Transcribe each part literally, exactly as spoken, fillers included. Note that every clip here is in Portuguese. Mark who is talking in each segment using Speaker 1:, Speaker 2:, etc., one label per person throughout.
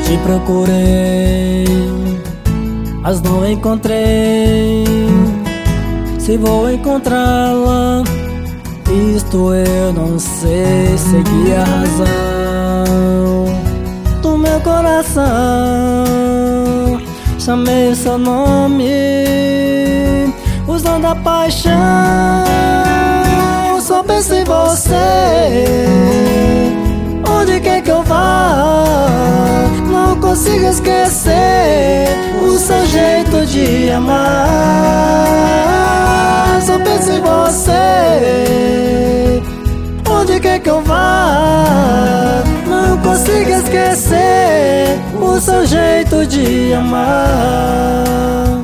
Speaker 1: Te procurei, mas não encontrei. Se vou encontrá-la, isto eu não sei. Segui a razão do meu coração, chamei o seu nome, usando a paixão. Só penso em você, onde quer que eu vá. Não consigo esquecer o seu jeito de amar. Só penso em você, onde quer que eu vá. Não consigo esquecer o seu jeito de amar.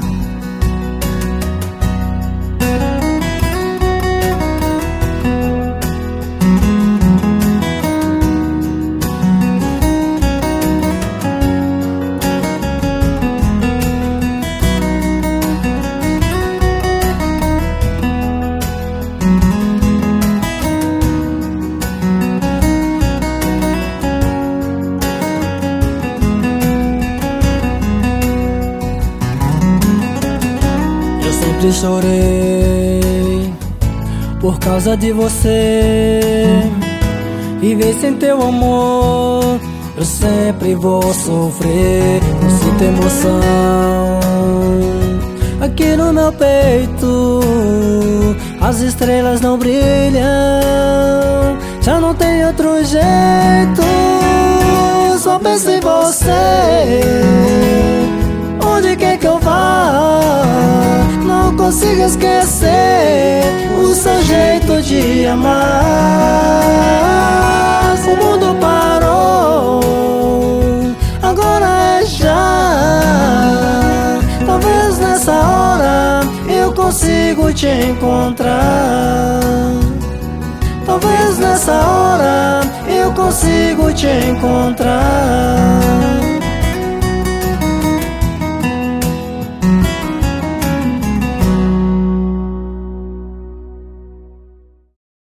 Speaker 1: Sempre chorei por causa de você. Viver sem teu amor, eu sempre vou sofrer. Não sinto emoção aqui no meu peito, as estrelas não brilham. Já não tem outro jeito, só penso em você, onde quer que eu vá. Não consigo esquecer o seu jeito de amar. O mundo parou, agora é já. Talvez nessa hora eu consigo te encontrar. Talvez nessa hora eu consigo te encontrar.